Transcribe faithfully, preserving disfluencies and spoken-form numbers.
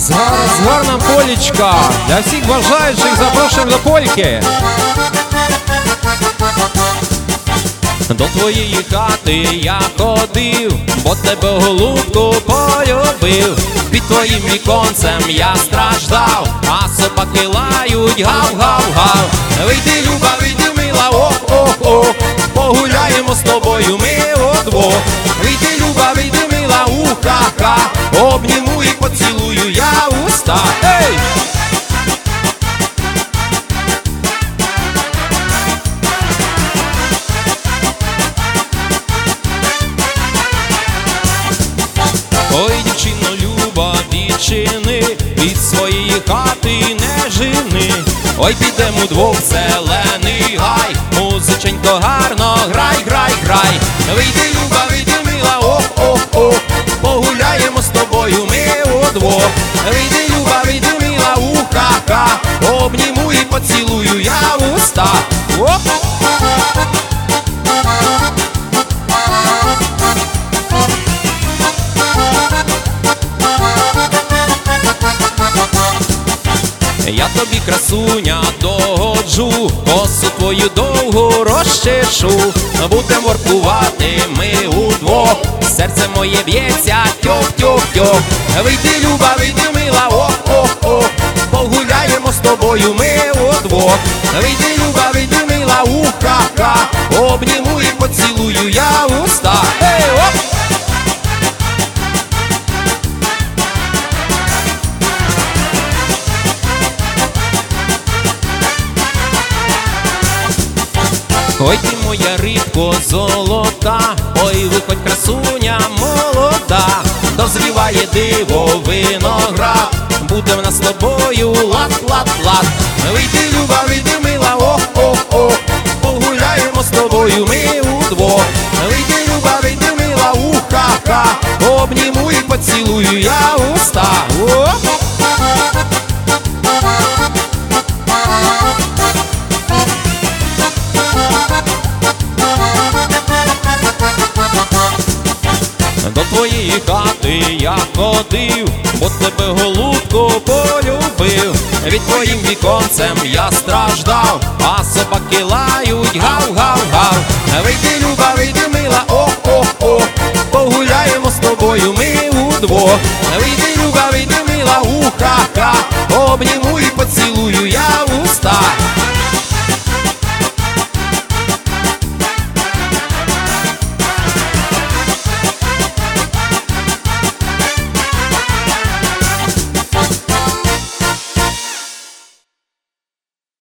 Зараз гарна полічка. Для всіх бажаючих запрошуємо до польки. До твоєї хати я ходив, бо тебе голубку полюбив. Під твоїм віконцем я страждав, а собаки лають гав-гав-гав. Вийди, люба, вийди, мила, ох-ох-ох, погуляємо з тобою ми удвох. Вийди, люба, вийди, мила, уха-ха, обніму і поцілую я уста. Ей! Ой, дівчино, люба, відчини, від своєї хати не жени. Ой, підемо удвох в зелений гай, музиченько гарно грай, грай, грай. Вийди, люба, вийди, мила, ох-ох-ох, погуляємо з тобою ми удвох. Вийди, люба, вийди, мила, уха-ха, обніму і поцілую я в уста. Оп! Я тобі, красуня, догоджу, косу твою довгу розчешу. Будем воркувати ми удвох, серце моє б'ється тьох-тьох-тьох. Вийди, люба, вийди, мила, ох-ох-ох, погуляємо з тобою ми удвох. Вийди, люба, вийди, мила, уха-ха, обніму і поцілую я в уста. Ей, оп! Ой, ти моя рибко золота, ой, виходь, красуня молода, дозріває диво виноград, буде в нас з тобою лад-лад-лад. Вийди, люба, вийди, мила, ох-ох-ох, погуляємо з тобою ми удвох. Вийди, люба, вийди, мила, уха-ха, обніму і поцілую я уста. Оп! До твоєї хати я ходив, бо тебе голубку полюбив. Від твоїм віконцем я страждав, а собаки лають гав-гав-гав. Вийди, люба, вийди, мила, ох-ох-ох, погуляємо з тобою ми удвох. Вийди, люба, вийди, мила, уха-ха, обніму і